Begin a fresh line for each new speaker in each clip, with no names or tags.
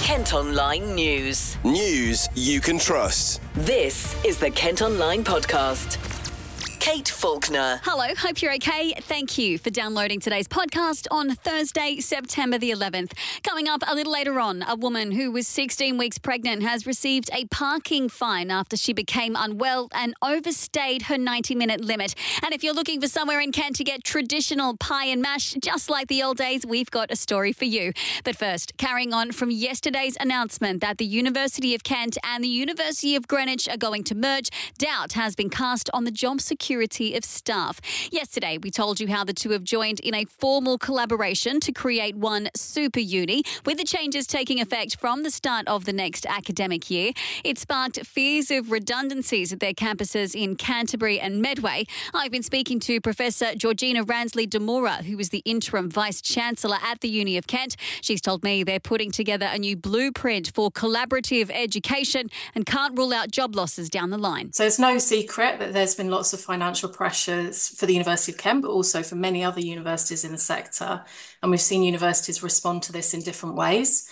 Kent Online News.
News you can trust.
This is the Kent Online Podcast. Kate Faulkner.
Hello, hope you're okay. Thank you for downloading today's podcast on Thursday, September the 11th. Coming up a little later on, a woman who was 16 weeks pregnant has received a parking fine after she became unwell and overstayed her 90-minute limit. And if you're looking for somewhere in Kent to get traditional pie and mash, just like the old days, we've got a story for you. But first, carrying on from yesterday's announcement that the University of Kent and the University of Greenwich are going to merge, doubt has been cast on the job security of staff. Yesterday, we told you how the two have joined in a formal collaboration to create one super uni, with the changes taking effect from the start of the next academic year. It sparked fears of redundancies at their campuses in Canterbury and Medway. I've been speaking to Professor Georgina Ransley-Demora, who is the interim Vice-Chancellor at the Uni of Kent. She's told me they're putting together a new blueprint for collaborative education and can't rule out job losses down the line.
So it's no secret that there's been lots of financial pressures for the University of Kent, but also for many other universities in the sector. And we've seen universities respond to this in different ways.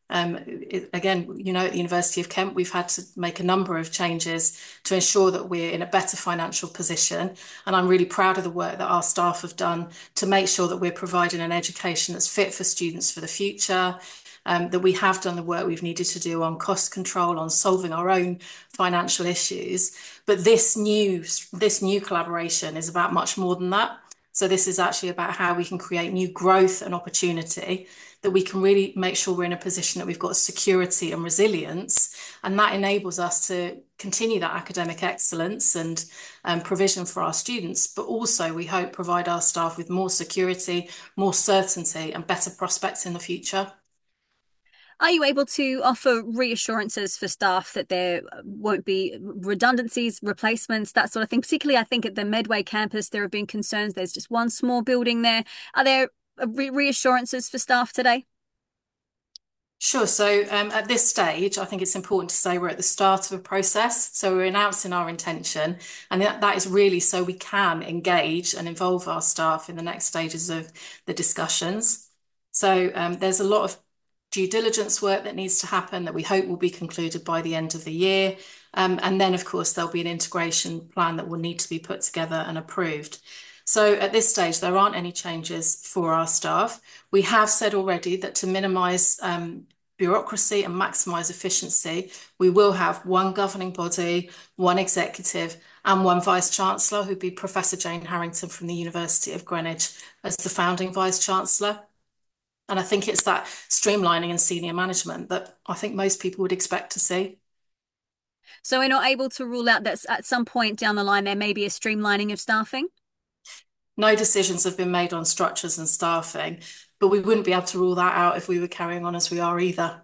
Again, at the University of Kent, we've had to make a number of changes to ensure that we're in a better financial position. And I'm really proud of the work that our staff have done to make sure that we're providing an education that's fit for students for the future. That we have done the work we've needed to do on cost control, on solving our own financial issues. But this new collaboration is about much more than that. So this is actually about how we can create new growth and opportunity, that we can really make sure we're in a position that we've got security and resilience. And that enables us to continue that academic excellence and provision for our students, but also we hope provide our staff with more security, more certainty and better prospects in the future.
Are you able to offer reassurances for staff that there won't be redundancies, replacements, that sort of thing? Particularly, I think at the Medway campus, there have been concerns. There's just one small building there. Are there reassurances for staff today?
Sure. So at this stage, I think it's important to say we're at the start of a process. So we're announcing our intention, and that is really so we can engage and involve our staff in the next stages of the discussions. So there's a lot of due diligence work that needs to happen that we hope will be concluded by the end of the year. And then, of course, there'll be an integration plan that will need to be put together and approved. So at this stage, there aren't any changes for our staff. We have said already that to minimise bureaucracy and maximise efficiency, we will have one governing body, one executive and one Vice-Chancellor, who'd be Professor Jane Harrington from the University of Greenwich as the founding Vice-Chancellor. And I think it's that streamlining and senior management that I think most people would expect to see.
So we're not able to rule out that at some point down the line there may be a streamlining of staffing?
No decisions have been made on structures and staffing, but we wouldn't be able to rule that out if we were carrying on as we are either.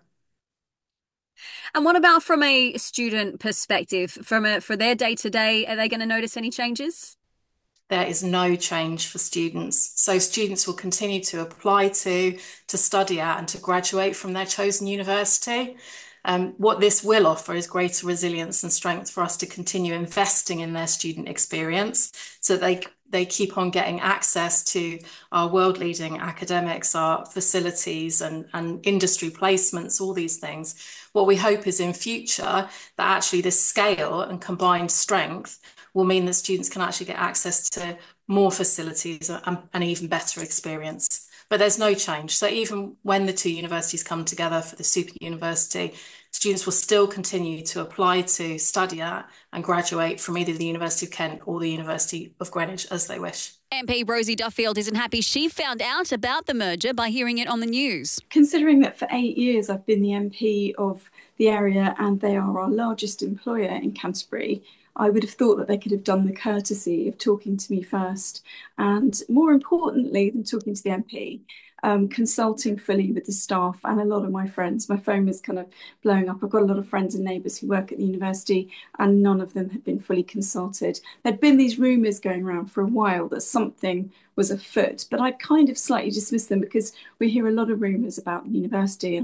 And what about from a student perspective, for their day-to-day, are they going to notice any changes?
There is no change for students. So students will continue to apply to study at and to graduate from their chosen university. What this will offer is greater resilience and strength for us to continue investing in their student experience so they keep on getting access to our world-leading academics, our facilities and industry placements, all these things. What we hope is in future that actually this scale and combined strength will mean that students can actually get access to more facilities and even better experience. But there's no change. So even when the two universities come together for the super university, students will still continue to apply to, study at and graduate from either the University of Kent or the University of Greenwich as they wish.
MP Rosie Duffield isn't happy she found out about the merger by hearing it on the news.
Considering that for 8 years I've been the MP of the area and they are our largest employer in Canterbury, I would have thought that they could have done the courtesy of talking to me first and, more importantly than talking to the MP, consulting fully with the staff and a lot of my friends. My phone was kind of blowing up. I've got a lot of friends and neighbours who work at the university and none of them had been fully consulted. There'd been these rumours going around for a while that something was afoot, but I kind of slightly dismissed them because we hear a lot of rumours about the university and I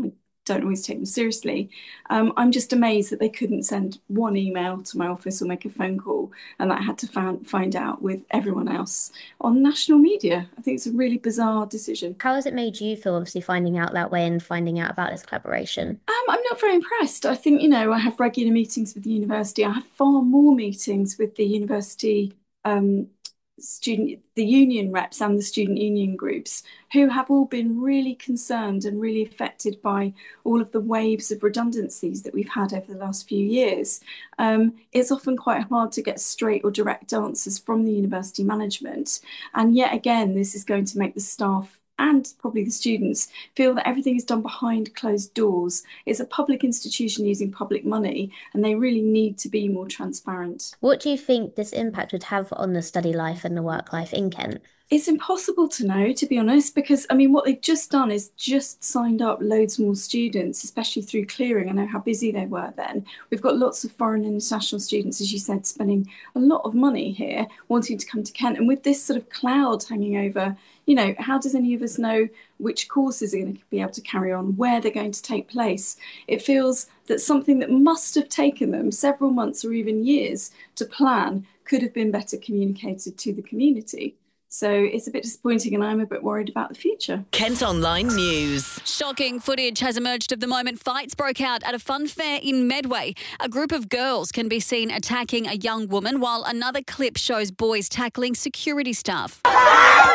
don't always take them seriously. I'm just amazed that they couldn't send one email to my office or make a phone call, and that I had to find out with everyone else on national media. I think it's a really bizarre decision.
How has it made you feel, obviously, finding out that way and finding out about this collaboration?
I'm not very impressed. I think, I have regular meetings with the university. I have far more meetings with the university the union reps and the student union groups, who have all been really concerned and really affected by all of the waves of redundancies that we've had over the last few years. It's often quite hard to get straight or direct answers from the university management. And yet again, this is going to make the staff and probably the students feel that everything is done behind closed doors. It's a public institution using public money, and they really need to be more transparent.
What do you think this impact would have on the study life and the work life in Kent?
It's impossible to know, to be honest, because, what they've just done is just signed up loads more students, especially through clearing. I know how busy they were then. We've got lots of foreign and international students, as you said, spending a lot of money here, wanting to come to Kent. And with this sort of cloud hanging over, how does any of us know which courses are going to be able to carry on, where they're going to take place? It feels that something that must have taken them several months or even years to plan could have been better communicated to the community. So it's a bit disappointing, and I'm a bit worried about the future.
Kent Online News.
Shocking footage has emerged of the moment fights broke out at a fun fair in Medway. A group of girls can be seen attacking a young woman, while another clip shows boys tackling security staff.
Go on,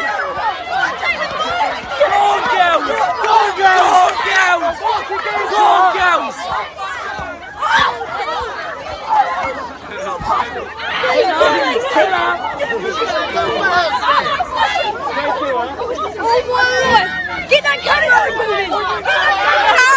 girls! Go on, girls! Go on, girls!
Get that cutter moving! Get that cutter!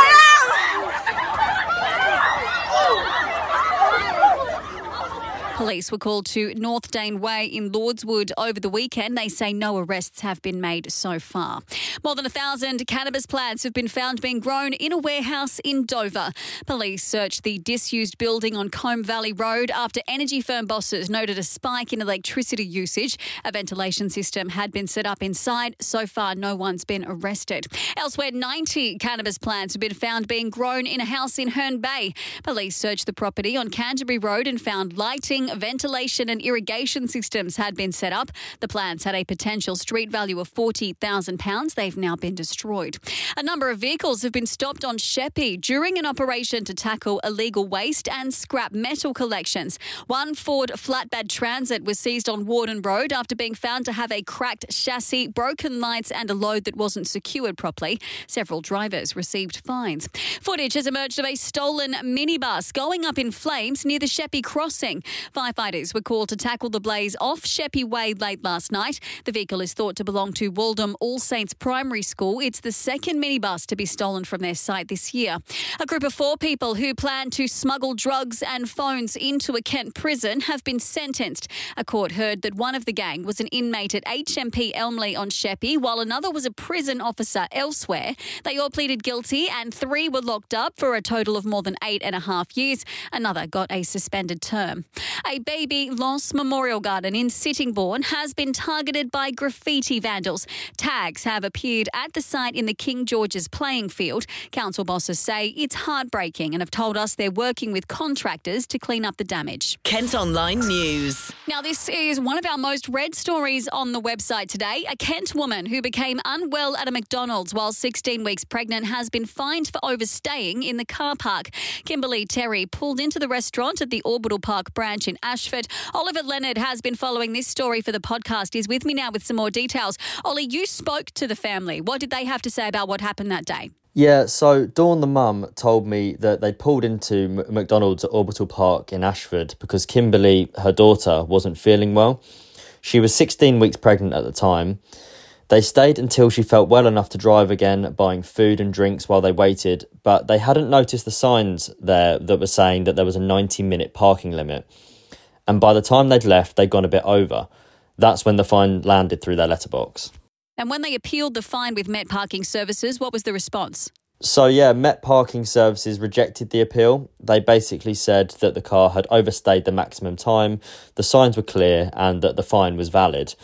Police were called to North Dane Way in Lordswood over the weekend. They say no arrests have been made so far. More than 1,000 cannabis plants have been found being grown in a warehouse in Dover. Police searched the disused building on Combe Valley Road after energy firm bosses noted a spike in electricity usage. A ventilation system had been set up inside. So far, no one's been arrested. Elsewhere, 90 cannabis plants have been found being grown in a house in Herne Bay. Police searched the property on Canterbury Road and found lighting, ventilation and irrigation systems had been set up. The plants had a potential street value of £40,000. They've now been destroyed. A number of vehicles have been stopped on Sheppey during an operation to tackle illegal waste and scrap metal collections. One Ford flatbed Transit was seized on Warden Road after being found to have a cracked chassis, broken lights and a load that wasn't secured properly. Several drivers received fines. Footage has emerged of a stolen minibus going up in flames near the Sheppey crossing. Firefighters were called to tackle the blaze off Sheppey Way late last night. The vehicle is thought to belong to Waldham All Saints Primary School. It's the second minibus to be stolen from their site this year. A group of 4 people who plan to smuggle drugs and phones into a Kent prison have been sentenced. A court heard that one of the gang was an inmate at HMP Elmley on Sheppey, while another was a prison officer elsewhere. They all pleaded guilty and 3 were locked up for a total of more than 8.5 years. Another got a suspended term. A baby loss memorial garden in Sittingbourne has been targeted by graffiti vandals. Tags have appeared at the site in the King George's playing field. Council bosses say it's heartbreaking and have told us they're working with contractors to clean up the damage.
Kent Online News.
Now, this is one of our most read stories on the website today. A Kent woman who became unwell at a McDonald's while 16 weeks pregnant has been fined for overstaying in the car park. Kimberly Terry pulled into the restaurant at the Orbital Park branch in Ashford. Oliver Leonard has been following this story for the podcast. He's with me now with some more details. Ollie, you spoke to the family. What did they have to say about what happened that day?
Yeah, so Dawn, the mum, told me that they'd pulled into McDonald's at Orbital Park in Ashford because Kimberly, her daughter, wasn't feeling well. She was 16 weeks pregnant at the time. They stayed until she felt well enough to drive again, buying food and drinks while they waited, but they hadn't noticed the signs there that were saying that there was a 90-minute parking limit. And by the time they'd left, they'd gone a bit over. That's when the fine landed through their letterbox.
And when they appealed the fine with Met Parking Services, what was the response?
So yeah, Met Parking Services rejected the appeal. They basically said that the car had overstayed the maximum time, the signs were clear and that the fine was valid.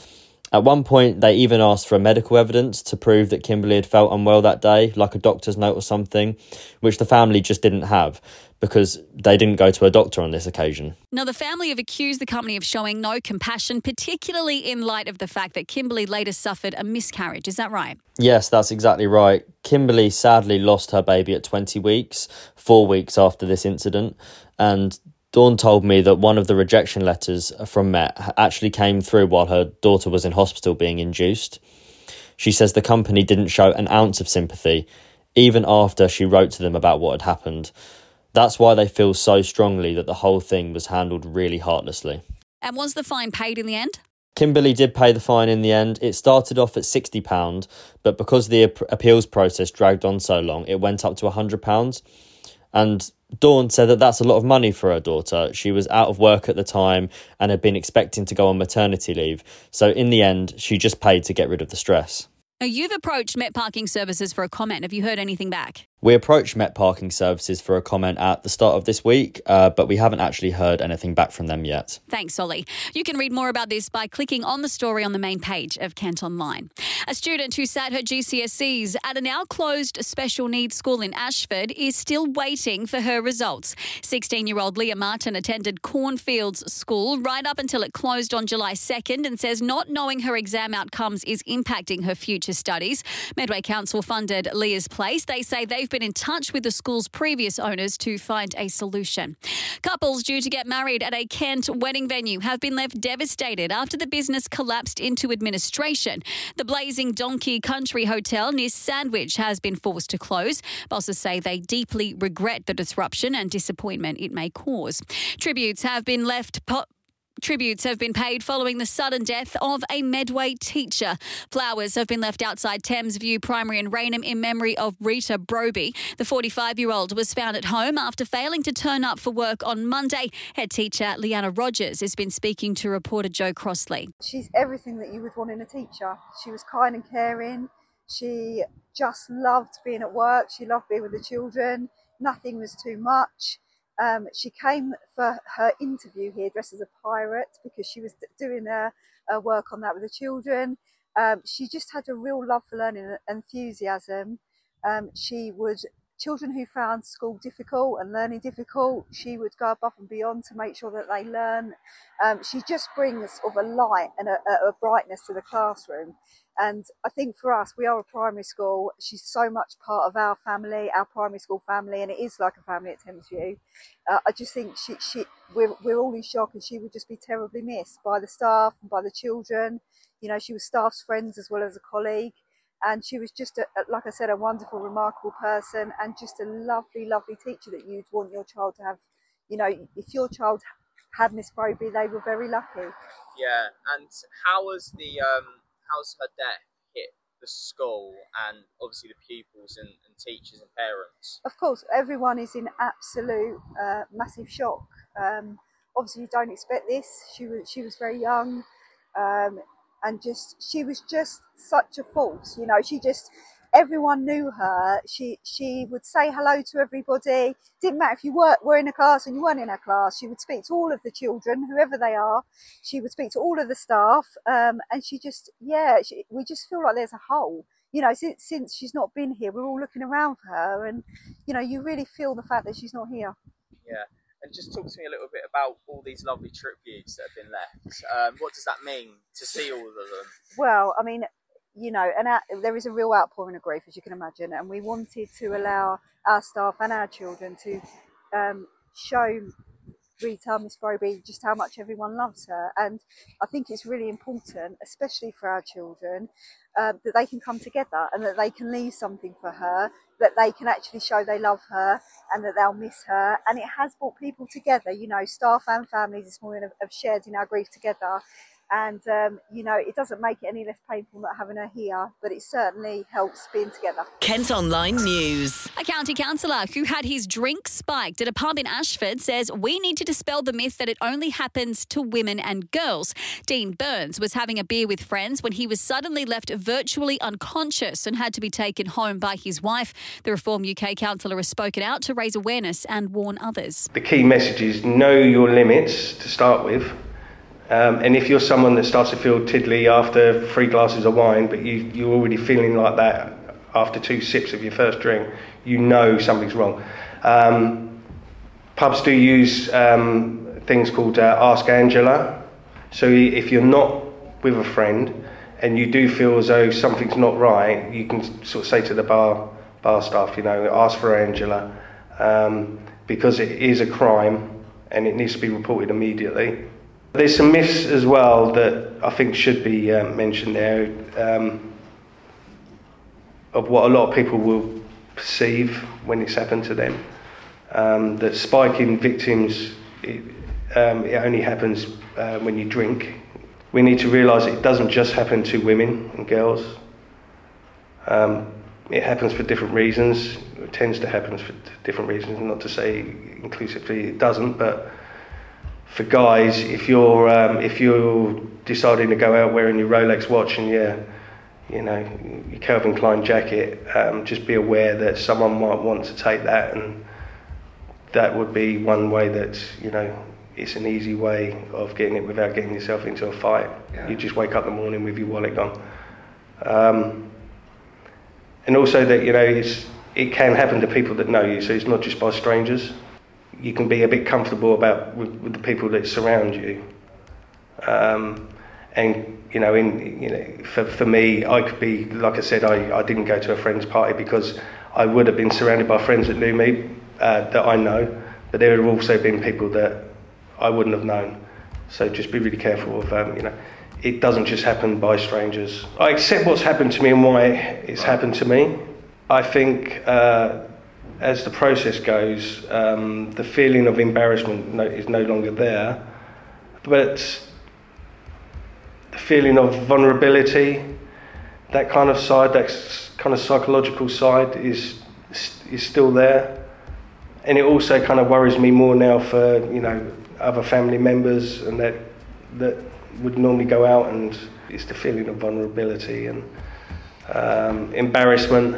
At one point, they even asked for medical evidence to prove that Kimberly had felt unwell that day, like a doctor's note or something, which the family just didn't have because they didn't go to a doctor on this occasion.
Now, the family have accused the company of showing no compassion, particularly in light of the fact that Kimberly later suffered a miscarriage. Is that right?
Yes, that's exactly right. Kimberly sadly lost her baby at 20 weeks, 4 weeks after this incident, and Dawn told me that one of the rejection letters from Met actually came through while her daughter was in hospital being induced. She says the company didn't show an ounce of sympathy, even after she wrote to them about what had happened. That's why they feel so strongly that the whole thing was handled really heartlessly.
And was the fine paid in the end?
Kimberly did pay the fine in the end. It started off at £60, but because the appeals process dragged on so long, it went up to £100. And Dawn said that that's a lot of money for her daughter. She was out of work at the time and had been expecting to go on maternity leave. So in the end, she just paid to get rid of the stress.
Now, you've approached Met Parking Services for a comment. Have you heard anything back?
We approached Met Parking Services for a comment at the start of this week, but we haven't actually heard anything back from them yet.
Thanks, Ollie. You can read more about this by clicking on the story on the main page of Kent Online. A student who sat her GCSEs at a now closed special needs school in Ashford is still waiting for her results. 16-year-old Leah Martin attended Cornfields School right up until it closed on July 2nd and says not knowing her exam outcomes is impacting her future studies. Medway Council funded Leah's place. They say they've been in touch with the school's previous owners to find a solution. Couples due to get married at a Kent wedding venue have been left devastated after the business collapsed into administration. The Blazing Donkey Country Hotel near Sandwich has been forced to close. Bosses say they deeply regret the disruption and disappointment it may cause. Tributes have been paid following the sudden death of a Medway teacher. Flowers have been left outside Thames View Primary in Raynham in memory of Rita Broby. The 45-year-old was found at home after failing to turn up for work on Monday. Head teacher Leanna Rogers has been speaking to reporter Joe Crossley.
She's everything that you would want in a teacher. She was kind and caring. She just loved being at work. She loved being with the children. Nothing was too much. She came for her interview here dressed as a pirate because she was doing her work on that with the children. She just had a real love for learning and enthusiasm. Children who found school difficult and learning difficult, she would go above and beyond to make sure that they learn. She just brings sort of a light and a brightness to the classroom. And I think for us, we are a primary school. She's so much part of our family, our primary school family, and it is like a family at Thames View. I just think we're all in shock, and she would just be terribly missed by the staff and by the children. You know, she was staff's friends as well as a colleague. And she was just, like I said, a wonderful, remarkable person and just a lovely, lovely teacher that you'd want your child to have. You know, if your child had Miss Broby, they were very lucky.
Yeah, and how's her death hit the school and obviously the pupils and teachers and parents?
Of course, everyone is in absolute massive shock. Obviously, you don't expect this. She was very young. And she was just such a force, you know. Everyone knew her. She would say hello to everybody. Didn't matter if you were in a class and you weren't in a class. She would speak to all of the children, whoever they are. She would speak to all of the staff. And we just feel like there's a hole. You know, since she's not been here, we're all looking around for her, and you know, you really feel the fact that she's not here.
Yeah. And just talk to me a little bit about all these lovely tributes that have been left. What does that mean to see all of them?
Well, I mean, you know, and there is a real outpouring of grief, as you can imagine, and we wanted to allow our staff and our children to show Rita, Miss Broby, just how much everyone loves her. And I think it's really important, especially for our children, that they can come together and that they can leave something for her, that they can actually show they love her and that they'll miss her. And it has brought people together, you know, staff and families this morning have shared in our grief together. And, you know, it doesn't make it any less painful not having her here, but it certainly helps being together.
Kent Online News.
A county councillor who had his drink spiked at a pub in Ashford says we need to dispel the myth that it only happens to women and girls. Dean Burns was having a beer with friends when he was suddenly left virtually unconscious and had to be taken home by his wife. The Reform UK councillor has spoken out to raise awareness and warn others.
The key message is know your limits to start with. And if you're someone that starts to feel tiddly after 3 glasses of wine, but you're already feeling like that after 2 sips of your first drink, you know something's wrong. Pubs do use things called Ask Angela. So if you're not with a friend and you do feel as though something's not right, you can sort of say to the bar staff, ask for Angela, because it is a crime and it needs to be reported immediately. There's some myths as well that I think should be mentioned there, of what a lot of people will perceive when it's happened to them. That spike in victims, it only happens when you drink. We need to realise it doesn't just happen to women and girls. It happens for different reasons. It tends to happen for different reasons, not to say inclusively it doesn't, but for guys, if you're deciding to go out wearing your Rolex watch and your Calvin Klein jacket, just be aware that someone might want to take that, and that would be one way that, it's an easy way of getting it without getting yourself into a fight. Yeah. You just wake up in the morning with your wallet gone. And also that, it can happen to people that know you, so it's not just by strangers. You can be a bit comfortable with the people that surround you. For me, I could be, like I said, I didn't go to a friend's party because I would have been surrounded by friends that knew me, that I know, but there have also been people that I wouldn't have known. So just be really careful of, it doesn't just happen by strangers. I accept what's happened to me and why it's happened to me. I think as the process goes, the feeling of embarrassment is no longer there, but the feeling of vulnerability, that kind of side, that kind of psychological side is still there. And it also kind of worries me more now for, other family members and that would normally go out, and it's the feeling of vulnerability and embarrassment,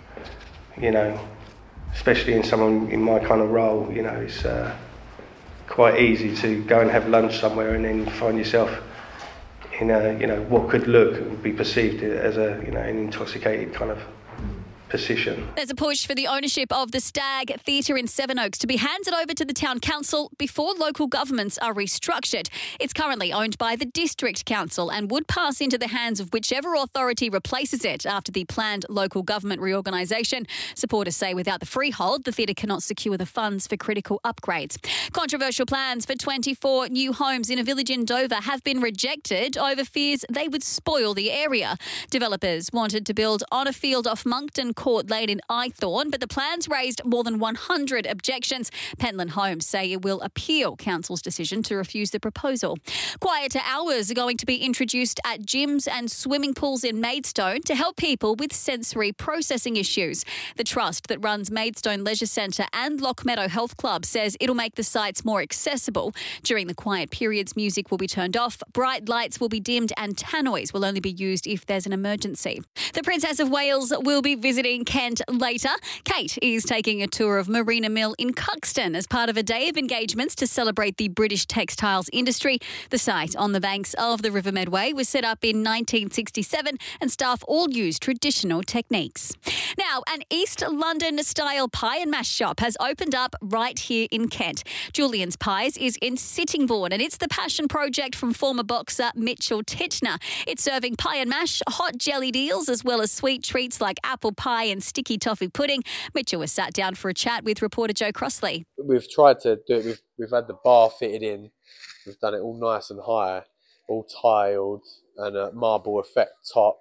especially in someone in my kind of role, it's quite easy to go and have lunch somewhere and then find yourself in what could be perceived as an intoxicated kind of position.
There's a push for the ownership of the Stag Theatre in Sevenoaks to be handed over to the town council before local governments are restructured. It's currently owned by the district council and would pass into the hands of whichever authority replaces it after the planned local government reorganisation. Supporters say without the freehold, the theatre cannot secure the funds for critical upgrades. Controversial plans for 24 new homes in a village in Dover have been rejected over fears they would spoil the area. Developers wanted to build on a field off Moncton Court Lane in Eyethorn, but the plans raised more than 100 objections. Pentland Homes say it will appeal council's decision to refuse the proposal. Quieter hours are going to be introduced at gyms and swimming pools in Maidstone to help people with sensory processing issues. The trust that runs Maidstone Leisure Centre and Lockmeadow Health Club says it'll make the sites more accessible. During the quiet periods, music will be turned off, bright lights will be dimmed, and tannoys will only be used if there's an emergency. The Princess of Wales will be visiting Kent later. Kate is taking a tour of Marina Mill in Cuxton as part of a day of engagements to celebrate the British textiles industry. The site on the banks of the River Medway was set up in 1967 and staff all use traditional techniques. Now, an East London-style pie and mash shop has opened up right here in Kent. Julian's Pies is in Sittingbourne, and it's the passion project from former boxer Mitchell Titchener. It's serving pie and mash, hot jelly deals, as well as sweet treats like apple pie and sticky toffee pudding. Mitchell was sat down for a chat with reporter Joe Crossley.
We've tried to do it. We've had the bar fitted in. We've done it all nice and high, all tiled, and a marble effect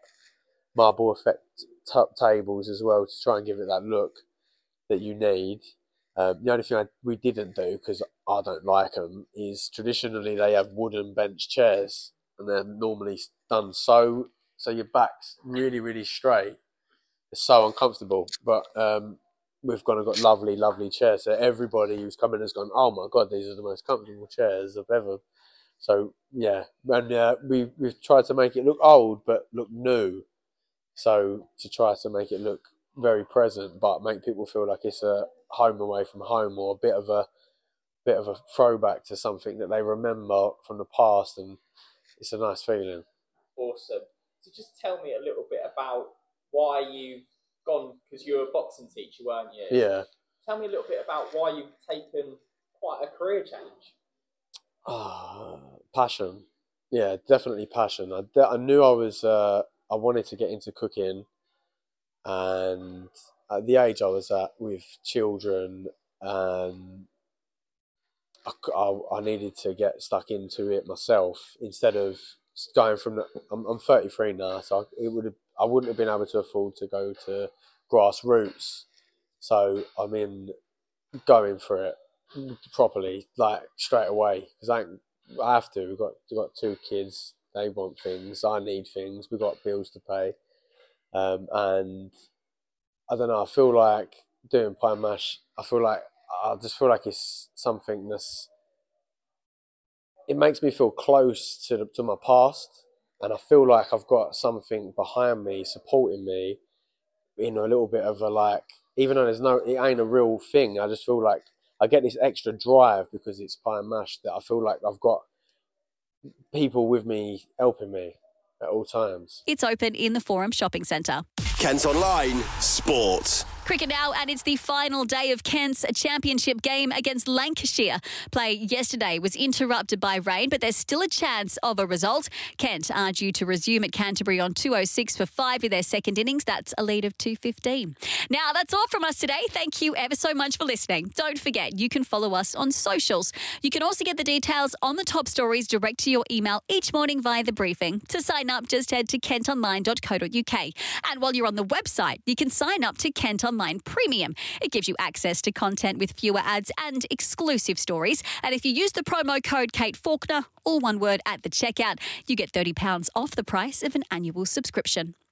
top tables as well to try and give it that look that you need. The only thing we didn't do, because I don't like them, is traditionally they have wooden bench chairs, and they're normally done so your back's really, really straight. It's so uncomfortable, but we've got lovely, lovely chairs. So everybody who's come in has gone, oh my God, these are the most comfortable chairs I've ever. So yeah, and we've tried to make it look old but look new. So to try to make it look very present, but make people feel like it's a home away from home, or a bit of a bit of a throwback to something that they remember from the past, and it's a nice feeling.
Awesome. So just tell me a little bit about why you've gone, because you were a boxing teacher, weren't you?
Yeah.
Tell me a little bit about why you've taken quite a career change.
Passion. Yeah, definitely passion. I knew I wanted to get into cooking, and at the age I was at with children, I needed to get stuck into it myself instead of going from. I'm 33 now, so I wouldn't have been able to afford to go to grassroots. So I'm going for it properly, like straight away, because I have to. We've got 2 kids. They want things. I need things. We've got bills to pay, and I don't know. I feel like doing pie and mash. I just feel like it's something it makes me feel close to my past, and I feel like I've got something behind me supporting me in a little bit of a, like, even though it ain't a real thing, I just feel like I get this extra drive because it's pie and mash, that I feel like I've got people with me helping me at all times.
It's open in the Forum Shopping Centre.
Kent Online Sport.
Cricket now, and it's the final day of Kent's championship game against Lancashire. Play yesterday was interrupted by rain, but there's still a chance of a result. Kent are due to resume at Canterbury on 2:06 for 5 in their second innings. That's a lead of 2:15. Now, that's all from us today. Thank you ever so much for listening. Don't forget, you can follow us on socials. You can also get the details on the top stories direct to your email each morning via the briefing. To sign up, just head to kentonline.co.uk. And while you're on the website, you can sign up to Kent Online Premium. It gives you access to content with fewer ads and exclusive stories. And if you use the promo code Kate Faulkner, all one word, at the checkout, you get £30 off the price of an annual subscription.